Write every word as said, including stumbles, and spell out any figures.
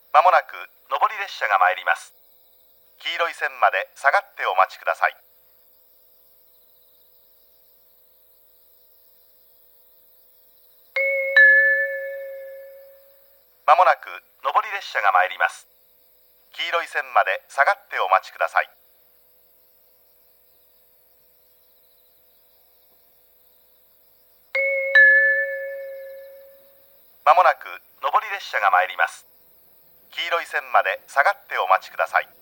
まもなく上り列車が参ります。黄色い線まで下がってお待ちください。まもなく上り列車が参ります。黄色い線まで下がってお待ちください。まもなく上り列車が参ります。黄色い線まで下がってお待ちください。